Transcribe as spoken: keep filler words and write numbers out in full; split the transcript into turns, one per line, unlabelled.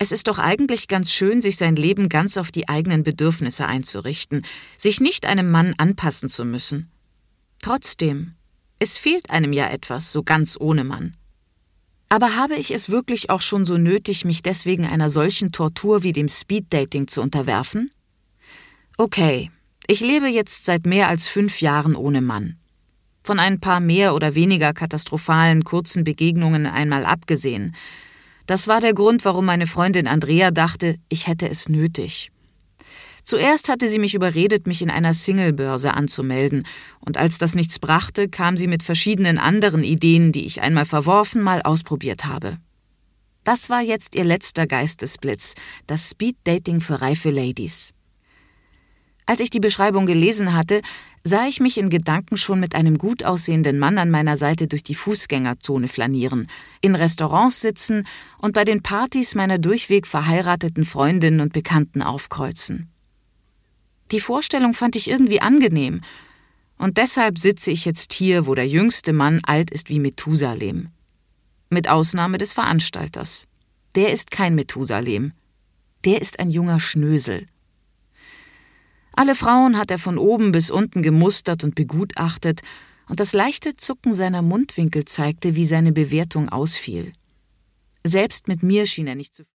Es ist doch eigentlich ganz schön, sich sein Leben ganz auf die eigenen Bedürfnisse einzurichten, sich nicht einem Mann anpassen zu müssen. Trotzdem, es fehlt einem ja etwas, so ganz ohne Mann. Aber habe ich es wirklich auch schon so nötig, mich deswegen einer solchen Tortur wie dem Speeddating zu unterwerfen? Okay, ich lebe jetzt seit mehr als fünf Jahren ohne Mann. Von ein paar mehr oder weniger katastrophalen kurzen Begegnungen einmal abgesehen. Das war der Grund, warum meine Freundin Andrea dachte, ich hätte es nötig. Zuerst hatte sie mich überredet, mich in einer Singlebörse anzumelden, und als das nichts brachte, kam sie mit verschiedenen anderen Ideen, die ich einmal verworfen, mal ausprobiert habe. Das war jetzt ihr letzter Geistesblitz, das Speeddating für reife Ladies. Als ich die Beschreibung gelesen hatte, sah ich mich in Gedanken schon mit einem gut aussehenden Mann an meiner Seite durch die Fußgängerzone flanieren, in Restaurants sitzen und bei den Partys meiner durchweg verheirateten Freundinnen und Bekannten aufkreuzen. Die Vorstellung fand ich irgendwie angenehm, und deshalb sitze ich jetzt hier, wo der jüngste Mann alt ist wie Methusalem. Mit Ausnahme des Veranstalters. Der ist kein Methusalem. Der ist ein junger Schnösel. Alle Frauen hat er von oben bis unten gemustert und begutachtet, und das leichte Zucken seiner Mundwinkel zeigte, wie seine Bewertung ausfiel. Selbst mit mir schien er nicht zu